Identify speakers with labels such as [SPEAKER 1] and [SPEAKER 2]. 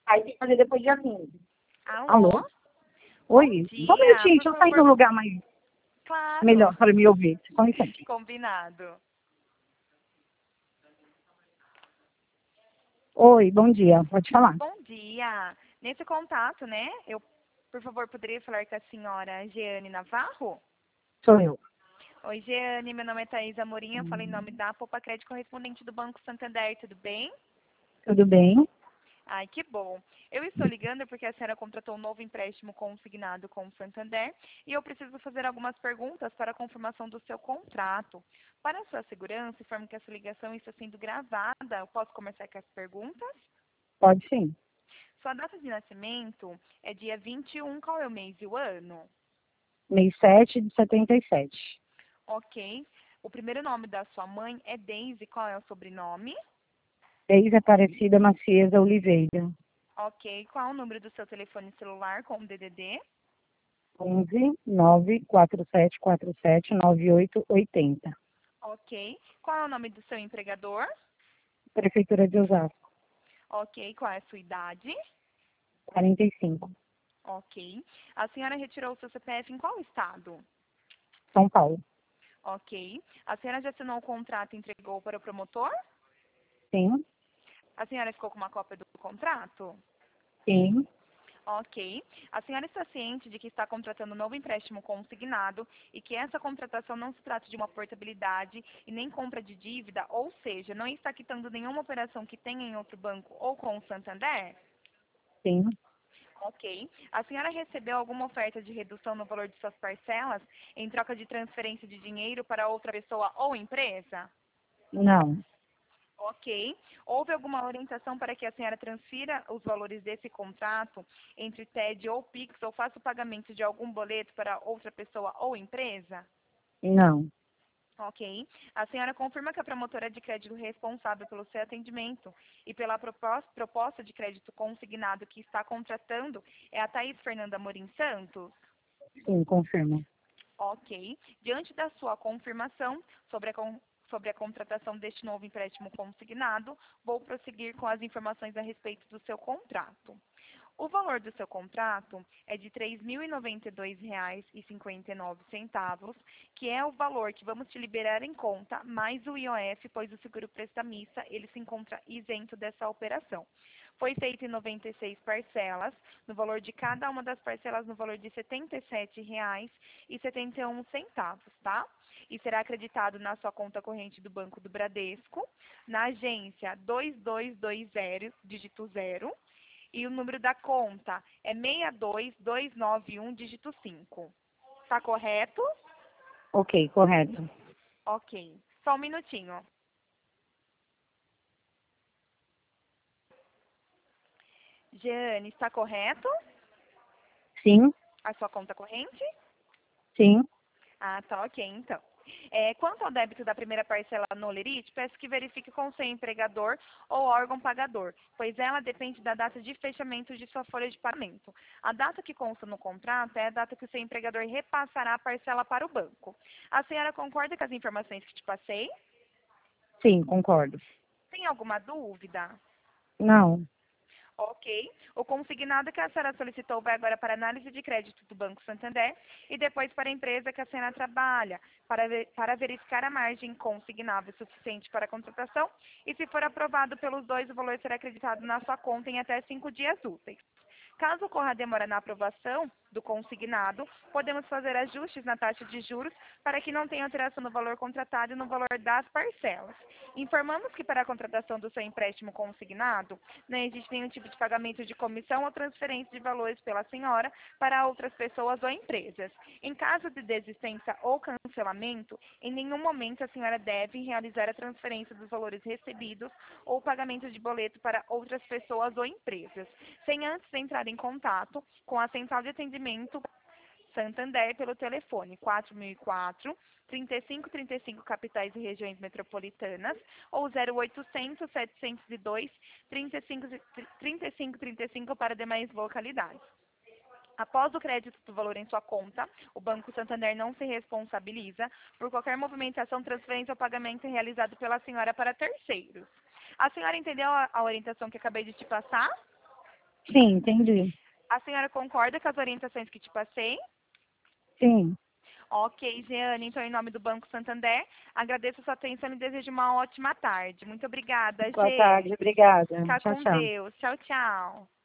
[SPEAKER 1] Aí tem que fazer depois dia 15.
[SPEAKER 2] Alô?
[SPEAKER 1] Alô? Oi?
[SPEAKER 2] Dia,
[SPEAKER 1] Só um minutinho,
[SPEAKER 2] por
[SPEAKER 1] deixa eu sair
[SPEAKER 2] favor.
[SPEAKER 1] no lugar mais
[SPEAKER 2] Claro.
[SPEAKER 1] melhor para me ouvir. Só um instante.
[SPEAKER 2] Combinado.
[SPEAKER 1] Oi, bom dia. Pode falar.
[SPEAKER 2] Bom dia. Nesse contato, né? Eu, por favor, poderia falar com a senhora Jeane Navarro?
[SPEAKER 1] Sou eu.
[SPEAKER 2] Oi, Jeane. Meu nome é Thaís Amorim. Eu falo em nome da Poupa Crédito correspondente do Banco Santander. Tudo bem?
[SPEAKER 1] Tudo bem?
[SPEAKER 2] Ai, que bom. Eu estou ligando porque a senhora contratou um novo empréstimo consignado com o Santander e eu preciso fazer algumas perguntas para a confirmação do seu contrato. Para a sua segurança, informo que essa ligação está sendo gravada. Eu posso começar com as perguntas?
[SPEAKER 1] Pode sim.
[SPEAKER 2] Sua data de nascimento é dia 21. Qual é o mês e o ano?
[SPEAKER 1] Mês 7 de 77.
[SPEAKER 2] Ok. O primeiro nome da sua mãe é Deise. Qual é o sobrenome?
[SPEAKER 1] Ex-Aparecida Macieza Oliveira.
[SPEAKER 2] Ok. Qual é o número do seu telefone celular com o DDD?
[SPEAKER 1] 11 94747 9880.
[SPEAKER 2] Ok. Qual é o nome do seu empregador?
[SPEAKER 1] Prefeitura de Osasco.
[SPEAKER 2] Ok. Qual é a sua idade?
[SPEAKER 1] 45.
[SPEAKER 2] Ok. A senhora retirou o seu CPF em qual estado?
[SPEAKER 1] São Paulo.
[SPEAKER 2] Ok. A senhora já assinou o contrato e entregou para o promotor?
[SPEAKER 1] Sim.
[SPEAKER 2] A senhora ficou com uma cópia do contrato?
[SPEAKER 1] Sim.
[SPEAKER 2] Ok. A senhora está ciente de que está contratando um novo empréstimo consignado e que essa contratação não se trata de uma portabilidade e nem compra de dívida, ou seja, não está quitando nenhuma operação que tenha em outro banco ou com o Santander?
[SPEAKER 1] Sim.
[SPEAKER 2] Ok. A senhora recebeu alguma oferta de redução no valor de suas parcelas em troca de transferência de dinheiro para outra pessoa ou empresa?
[SPEAKER 1] Não.
[SPEAKER 2] Ok. Houve alguma orientação para que a senhora transfira os valores desse contrato entre TED ou Pix ou faça o pagamento de algum boleto para outra pessoa ou empresa?
[SPEAKER 1] Não.
[SPEAKER 2] Ok. A senhora confirma que a promotora de crédito responsável pelo seu atendimento e pela proposta de crédito consignado que está contratando é a Thaís Fernanda Morim Santos?
[SPEAKER 1] Sim, confirmo.
[SPEAKER 2] Ok. Diante da sua confirmação sobre a contratação deste novo empréstimo consignado, vou prosseguir com as informações a respeito do seu contrato. O valor do seu contrato é de R$ 3.092,59, que é o valor que vamos te liberar em conta, mais o IOF, pois o seguro prestamista ele se encontra isento dessa operação. Foi feito em 96 parcelas, no valor de cada uma das parcelas no valor de R$ 77,71, tá? E será acreditado na sua conta corrente do Banco do Bradesco, na agência 2220, dígito 0, e o número da conta é 62291, dígito 5. Tá correto?
[SPEAKER 1] Ok, correto.
[SPEAKER 2] Ok. Só um minutinho. Jeane, está correto
[SPEAKER 1] Sim.
[SPEAKER 2] a sua conta corrente?
[SPEAKER 1] Sim.
[SPEAKER 2] Ah, tá ok, então. Quanto ao débito da primeira parcela no Lerite, peço que verifique com o seu empregador ou órgão pagador, pois ela depende da data de fechamento de sua folha de pagamento. A data que consta no contrato é a data que o seu empregador repassará a parcela para o banco. A senhora concorda com as informações que te passei?
[SPEAKER 1] Sim, concordo.
[SPEAKER 2] Tem alguma dúvida?
[SPEAKER 1] Não.
[SPEAKER 2] Ok. O consignado que a senhora solicitou vai agora para análise de crédito do Banco Santander e depois para a empresa que a senhora trabalha, para verificar a margem consignável suficiente para a contratação e, se for aprovado pelos dois, o valor será acreditado na sua conta em até 5 dias úteis. Caso ocorra demora na aprovação do consignado, podemos fazer ajustes na taxa de juros para que não tenha alteração no valor contratado e no valor das parcelas. Informamos que para a contratação do seu empréstimo consignado, não existe nenhum tipo de pagamento de comissão ou transferência de valores pela senhora para outras pessoas ou empresas. Em caso de desistência ou cancelamento, em nenhum momento a senhora deve realizar a transferência dos valores recebidos ou pagamento de boleto para outras pessoas ou empresas, sem antes entrar em contato com a central de atendimento Santander pelo telefone 4004 3535 capitais e regiões metropolitanas ou 0800 702 3535 para demais localidades. Após o crédito do valor em sua conta, o Banco Santander não se responsabiliza por qualquer movimentação, transferência ou pagamento realizado pela senhora para terceiros. A senhora entendeu a orientação que acabei de te passar?
[SPEAKER 1] Sim, entendi.
[SPEAKER 2] A senhora concorda com as orientações que te passei?
[SPEAKER 1] Sim.
[SPEAKER 2] Ok, Jeane, então em nome do Banco Santander, agradeço a sua atenção e desejo uma ótima tarde. Muito obrigada,
[SPEAKER 1] Boa
[SPEAKER 2] Gê.
[SPEAKER 1] tarde, obrigada.
[SPEAKER 2] Fica
[SPEAKER 1] Tchau,
[SPEAKER 2] com
[SPEAKER 1] tchau.
[SPEAKER 2] Deus. Tchau, tchau.